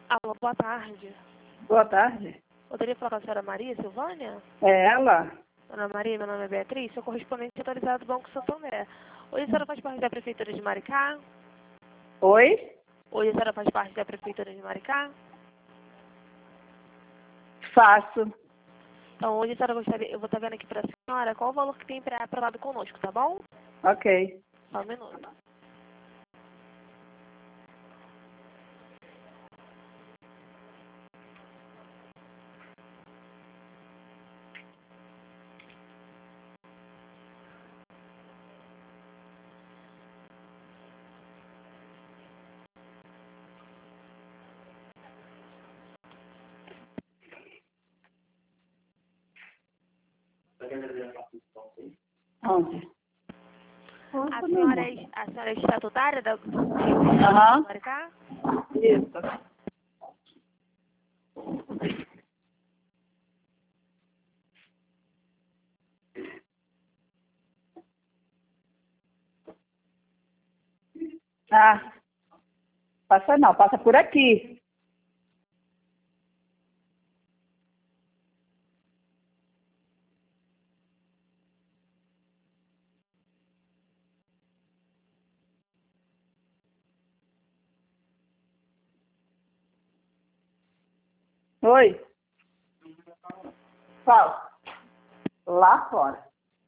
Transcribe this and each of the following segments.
Alô, boa tarde. Boa tarde. Poderia falar com a senhora Maria Silvânia? É ela? Dona Maria, meu nome é Beatriz, sou correspondente atualizado do Banco Santander. Hoje a senhora faz parte da Prefeitura de Maricá? Oi? Hoje a senhora faz parte da Prefeitura de Maricá? Faço. Então, hoje a senhora gostaria, eu vou estar vendo aqui para a senhora qual o valor que tem pré-aprovado conosco, tá bom? Ok. Só um minuto. Onde? A senhora é estatutária do Aham. Maricá? Isso. Ah, passa não, passa por aqui. Oi? Qual? Lá fora.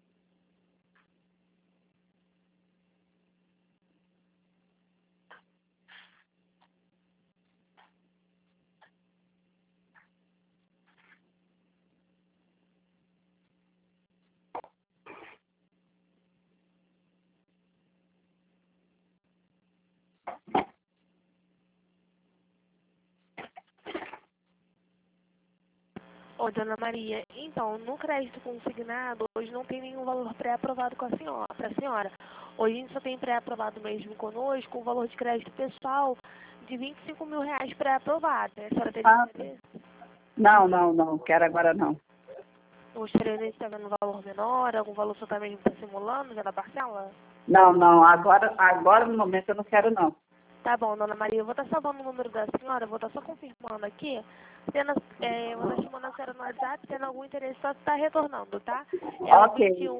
Ô, Dona Maria, então, no crédito consignado, hoje não tem nenhum valor pré-aprovado com a senhora, para a senhora. Hoje a gente só tem pré-aprovado mesmo conosco o valor de crédito pessoal de R$ 25.000 pré-aprovado. A senhora teria Ah, interesse? não. Quero agora não. Gostaria de estar vendo um valor menor, algum valor só está mesmo está simulando, já da parcela? Não. Agora no momento eu não quero não. Tá bom, Dona Maria, eu vou estar salvando o número da senhora, vou estar só confirmando aqui. Eu vou estar chamando a senhora no WhatsApp, tendo algum interesse, só estar retornando, tá? É o Ok.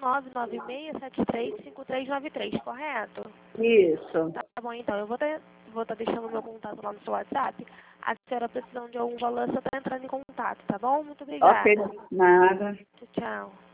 21996735393, correto? Isso. Tá bom, então, eu vou estar deixando o meu contato lá no seu WhatsApp. A senhora precisando de algum valor, você está entrando em contato, tá bom? Muito Ok. obrigada. Nada. Tchau.